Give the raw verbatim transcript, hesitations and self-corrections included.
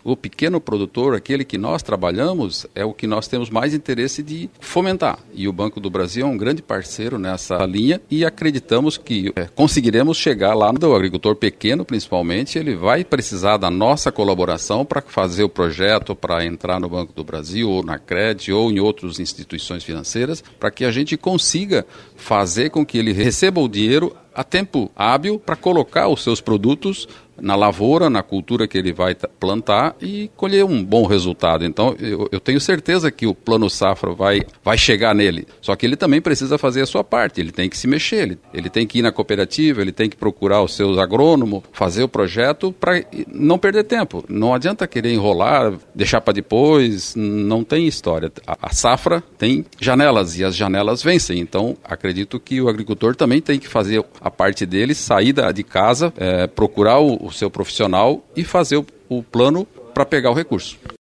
O pequeno produtor, aquele que nós trabalhamos, é o que nós temos mais interesse de fomentar. E o Banco do Brasil é um grande parceiro nessa linha e acreditamos que é, conseguiremos chegar lá no agricultor pequeno, principalmente. Ele vai precisar da nossa colaboração para fazer o projeto, para entrar no Banco do Brasil, ou na Cred, ou em outras instituições financeiras, para que a gente consiga fazer com que ele receba o dinheiro a tempo hábil para colocar os seus produtos na lavoura, na cultura que ele vai plantar e colher um bom resultado. Então, eu, eu tenho certeza que o Plano Safra vai, vai chegar nele. Só que ele também precisa fazer a sua parte, ele tem que se mexer, ele, ele tem que ir na cooperativa, ele tem que procurar os seus agrônomos, fazer o projeto para não perder tempo. Não adianta querer enrolar, deixar para depois, não tem história. A, a safra tem janelas e as janelas vencem. Então, acredito que o agricultor também tem que fazer a parte dele, sair de casa, é, procurar o, o seu profissional e fazer o, o plano para pegar o recurso.